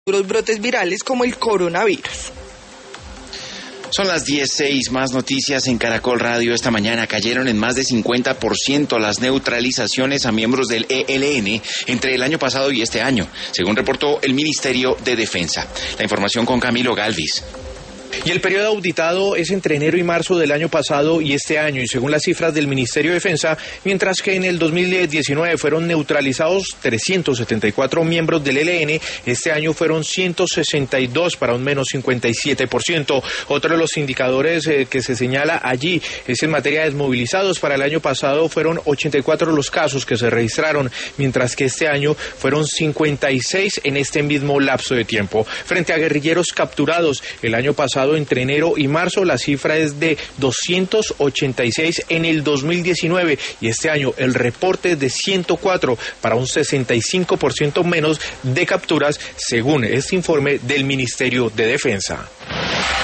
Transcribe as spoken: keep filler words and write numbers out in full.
Los brotes virales como el coronavirus. Son las diez seis, más noticias en Caracol Radio. Esta mañana cayeron en más de cincuenta por ciento las neutralizaciones a miembros del E L N entre el año pasado y este año, según reportó el Ministerio de Defensa. La información con Camilo Galvis. Y el periodo auditado es entre enero y marzo del año pasado y este año, y según las cifras del Ministerio de Defensa, mientras que en el dos mil diecinueve fueron neutralizados trescientos setenta y cuatro miembros del E L N, este año fueron ciento sesenta y dos para un menos cincuenta y siete por ciento. Otro de los indicadores eh, que se señala allí es en materia de desmovilizados. Para el año pasado fueron ochenta y cuatro los casos que se registraron, mientras que este año fueron cincuenta y seis en este mismo lapso de tiempo. Frente a guerrilleros capturados, el año pasado entre enero y marzo la cifra es de doscientos ochenta y seis en el dos mil diecinueve y este año el reporte es de ciento cuatro para un sesenta y cinco por ciento menos de capturas según este informe del Ministerio de Defensa.